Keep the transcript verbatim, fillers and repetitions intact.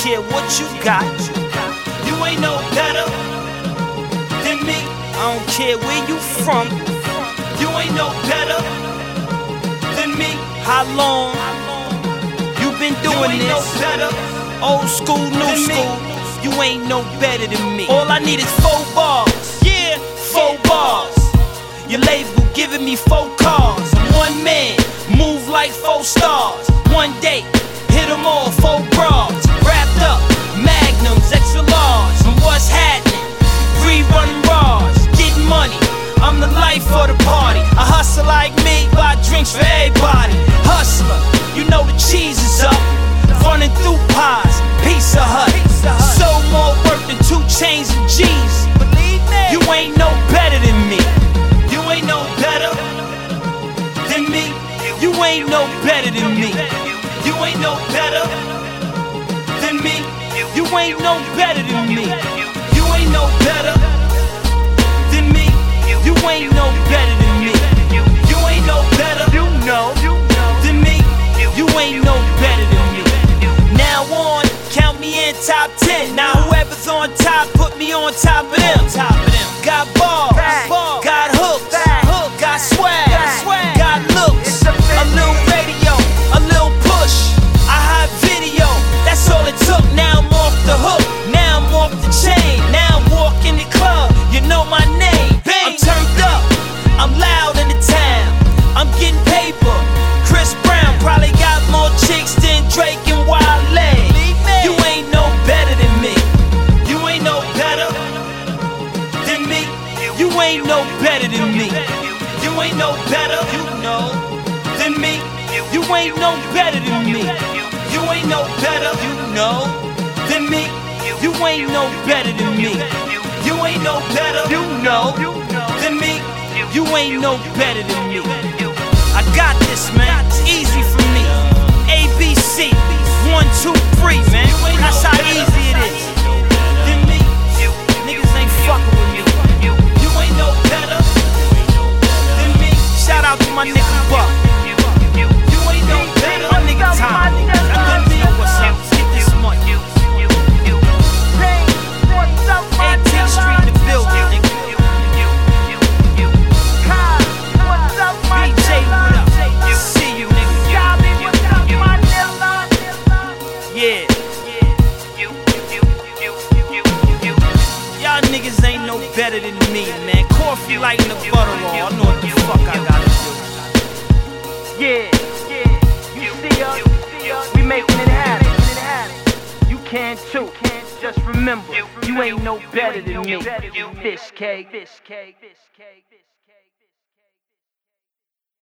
care what you got. You ain't no better than me. I don't care where you from. You ain't no better than me. How long you been doing this? You ain't no better. Old school, new school. You ain't no better than me. All I need is four bars. Yeah, four bars. Your label giving me four cars. I'm one man, move like four stars. One day, hit them all, four bras. Wrapped up, magnums, extra large. And what's happening? Rerunning raws, getting money. I'm the life of the party. A hustler like me, buy drinks for everybody. Hustler, you know the cheese is up. Running through pies, Pizza Hut. So more work than two chains and G's. Believe me, you ain't no better than me. You ain't no better than me. You ain't no better than me. You ain't no better than me. You ain't no better than me. You ain't no better than me. You ain't no better than me. You ain't no better, you know, than me. You ain't no better than me. Now on, count me in top ten. Now whoever's on top, put me on top of them. Got balls, got hooks, got swag, got looks. A little radio, a little push. I hide video, that's all it took. Now I'm off the hook, now I'm off the chain. Now I'm walking the club, you know my name. I'm turned up, I'm loud in the town. I'm getting paper. Chris Brown probably got more chicks than Drake and Wale. You ain't no better than me. You ain't no better than me. You ain't no better than me. You ain't no better, you know, than me. You ain't no better than me. You ain't no better, you know, than me. You ain't no better than me. You ain't no better, you know, than me. You ain't no better than me. I got this, man. It's easy for me. A B C, one, two, three, man. That's how easy it is. Than me. Niggas ain't fucking with me. You ain't no better than me. Shout out to my nigga Buck. You ain't no better. My nigga Tom. Than me. What's up? Get this money. eighteenth Street in the building, nigga. B J, what up? See you, nigga. Yeah. Y'all niggas ain't no better than me, man. Coffee lighting the butter on. I know what the fuck I gotta do. Yeah, you see us, we making it happen. You can too. Just remember, you ain't no better than me. Fish cake.